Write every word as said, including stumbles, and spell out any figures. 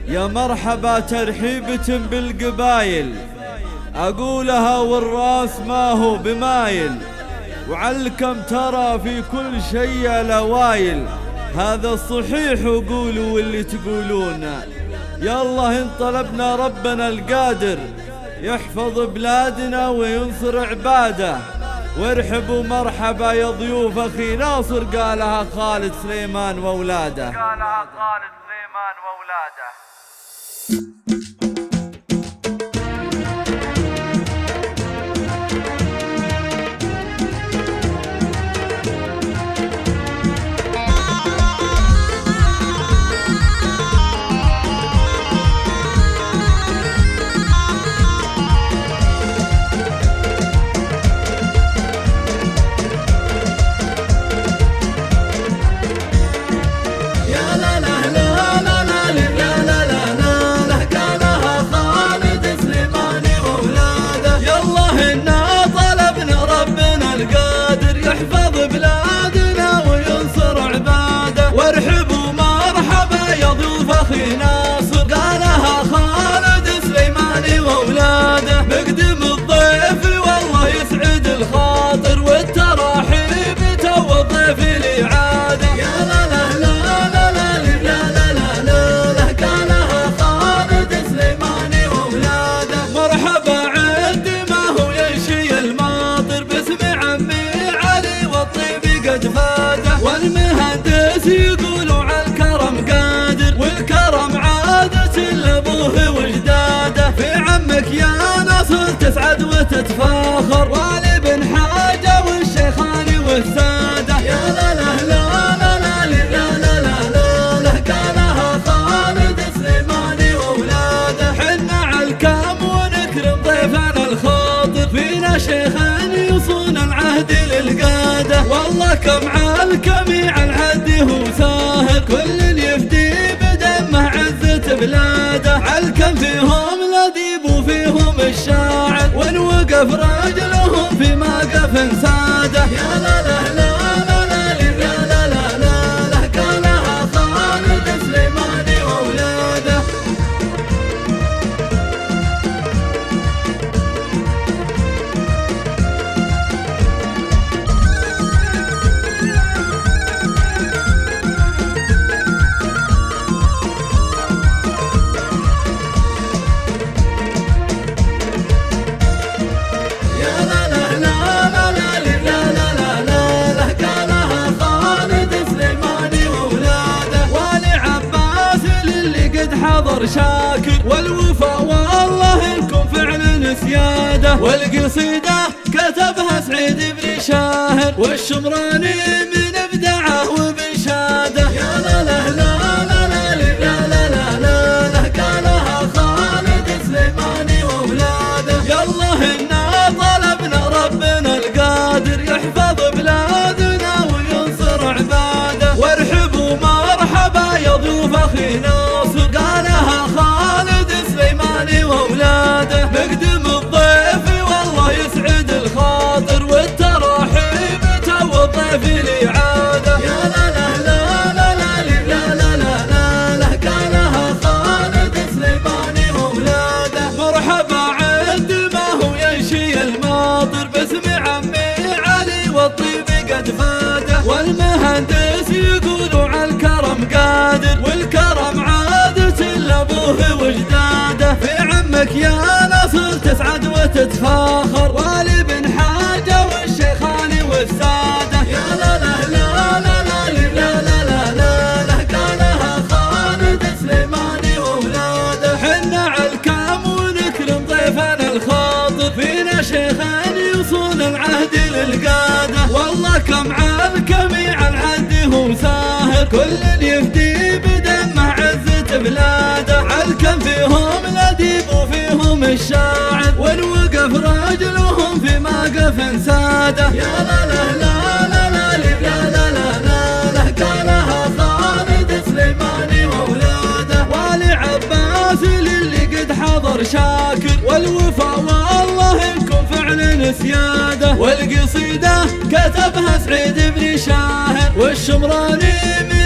يا مرحبا ترحيبة بالقبايل، أقولها والراس ما هو بمايل، وعلكم ترى في كل شيء لوايل. هذا الصحيح وقولوا واللي تقولونه. يالله إن طلبنا ربنا القادر يحفظ بلادنا وينصر عباده. وارحبوا مرحبا يا ضيوف أخي ناصر، قالها خالد سليمان وولاده. قالها خالد سليمان وولاده. وارحبوا مرحبا يا ضيوف أخي ناصر، قالها خالد سليماني وولاده. مقدم الضيف والله يسعد الخاطر، والتراحيب تو الضيف الإعادة. يا لا لا لا لا لا لا لا لا لا لا، قالها خالد سليماني وولاده. مرحبا عند ما هو ينشي الماطر، باسم عمي علي والطيب قد فاده. والمهندس يقولوا عالكرم قادر، والكرم عادة لأبوه وجداده. في عمك يا ناصر تسعد وتتفاخر، والي بن حاجة والشيخاني والسادة. يا لا لا لا لا لا لا لا لا لا لا، قالها خالد سليماني وولاده. حنا عالكام ونكرم ضيفنا الخاطر، فينا شيخان يصون العهد للقادة. والله كم عالكم عالعهد هو ساهر، كل يفدي بدمه عزة بلاده. عالكم فيهم لذيب وفيهم الشاعر، وان وقف رجلهم في موقف ساده. يا لا لا لا لا لا لا لا لا لا، قالها خالد سليماني وولاده. حضر شاكر والوفا والله انكم فعلا سياده. والقصيده كتبها سعيد بن شاهر، والشمراني من ابدعه وبشاده. يا لا لا لا لا لا لا لا لا لا لا، قالها خالد سليماني وولاده. يالله انا طلبنا ربنا القادر يحفظ بلادنا وينصر عباده. وارحبوا مرحبا يا ضيوف اخي ناصر، قالها خالد سليماني وولاده. مقدم الضيف والله يسعد الخاطر، والتراحيب تو الضيف الإعادة. يا لا لا لا لا لا لا لا لا لا، قالها خالد سليماني وولاده. مرحبا عند ما هو ينشي الماطر، باسم عمي علي والطيب قد فاده. والمهندس يقولوا عالكرم قادر، والكرم عادة لأبوه وجداده. في عمك يا ناصر تسعد وتتفاخر، والي بن حاجة والشيخاني والسادة. يا لا لا لا لا لا لا لا لا لا لا، قالها خالد سليماني وولاده. حنا عالكام ونكرم ضيفنا الخاطر، فينا شيخان يصون العهد للقادة. والله كم عالكم عالعهد هو ساهر، كل يفدي بدمه عزة بلاده. عالكم فيهم لذيب وفيهم الشاعر، وان وقف رجلهم في موقف ساده. يا لا لا لا لا لا لا لا لا لا، قالها خالد سليماني وولاده. والي عباس للي قد حضر شاكر، والوفا والله انكم فعلا سياده. والقصيده كتبها سعيد بن شاهر، والشمراني